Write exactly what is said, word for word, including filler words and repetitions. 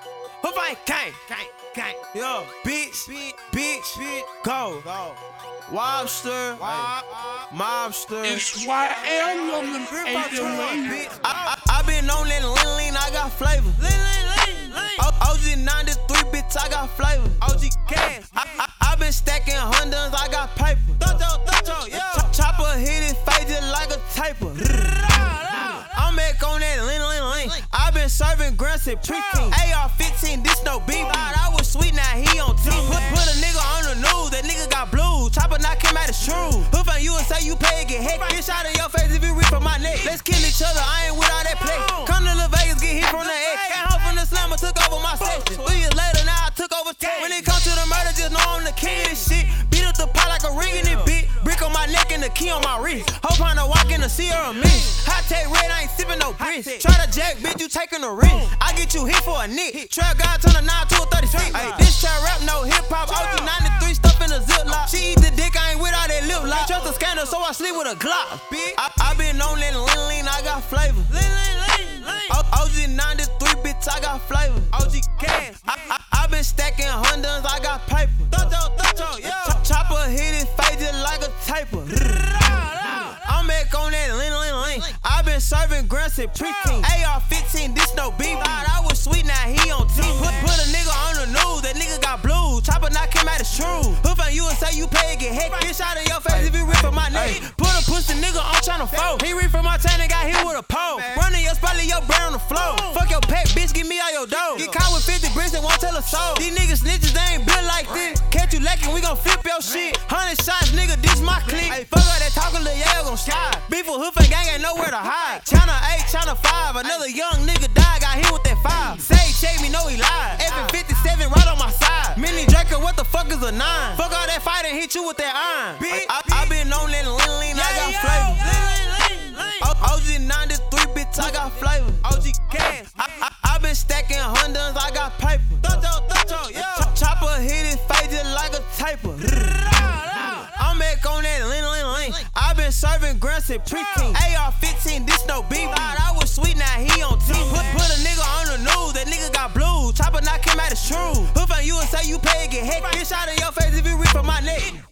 Who fight gang? Gang, gang. Yo, bitch, bitch, bitch, bitch, go. Go. Wobster, Wob, mobster. It's Y L on the bitch. I, I, I been on that lean lean, I got flavor. Lean lean lean lean. O G ninety-three, bitch, I got flavor. O G cash. I, I, I been stacking Hondas, I got paper. Dojo, dojo, yeah. Ch chopper hit his face just like a taper. I'm back on that lean lean lean. I been serving grunts at pre-teen. A R fifteen, this no beef. I was sweet, now he on team. Put, put a nigga on the news, that nigga got blue. Chopper knock him out, it's true. Hoop on you and say you pay and get heck. Get shot in your face if you rip on my neck. Let's kill each other, I ain't with all that play. Come to Las Vegas, get hit from the X. Got home from the slammer, took over my section. Three years later, now I took over ten. When it come to the murder, just know I'm the king of this shit. Beat up the pot like a ring in it, bitch. Brick on my neck and the key on my wrist. Hope on to walk in the sea or a miss. Hot take red, I ain't sipping no bricks. Try to jack, bitch, you taking a risk. I get you hit for a nick. Trap guy turn a nine to a thirty-six. Ay, this trap rap, no hip hop. O G ninety-three stuff in a ziplock. She eat the dick, I ain't with all that lip lock. Trust a scandal, so I sleep with a Glock. Bitch, I, I been on that lean lean, I got flavor. Lean lean lean lean. O G ninety-three, bitch, I got flavor. O G cash. I, I, I been stacking Hondas, I got paper. Dojo, dojo, yeah. Ch chopper hit his face just like a taper. I'm back on that lean lean lean. I been serving grunts at pre-teen. A R fifteen, this no beef. I was sweet, now he on team. Put, put a nigga on the news, that nigga got blue. Chopper knock him out, it's true. Hoop on you and say you pay and get heck. Get shot in your face if you rip on my neck. Put a pussy nigga on tryna fold. He reef from my chain and got hit with a pole. Running your spot, leave your brain on the floor. Fuck your pet, bitch, give me all your dough. Get caught with fifty bricks and won't tell a soul. These niggas snitches, they ain't built like this. Catch you lacking, we gon' flip your shit. Hundred shots, nigga, this my clique. Ay, fuck all that talking, lil' yeah, gon' slide. Beef with Hoof and gang ain't nowhere to hide. China eight, China five, another young nigga died, got hit with that five. Say check me, know he lied. F fifty-seven right on my side. Mini Draco, what the fuck is a nine? Fuck all that fight and hit you with that iron. Bitch, I, I, I been on that lean lean, I got flavor. O G ninety-three, bitch, I got flavor. O G cash. I, I, I been stacking Hondas, I got paper. Dojo, dojo, yeah. Ch chopper hit his face just like a taper. I'm back on that lean lean lean. I been serving grunts at pre-teen. A R fifteen, this no beef. I was sweet, now he on team. Put, put a nigga on the news, that nigga got blue. Chopper knock him out, it's true. Hoop on you and say you pay and get heck. Get shot in your face if you rip on my neck.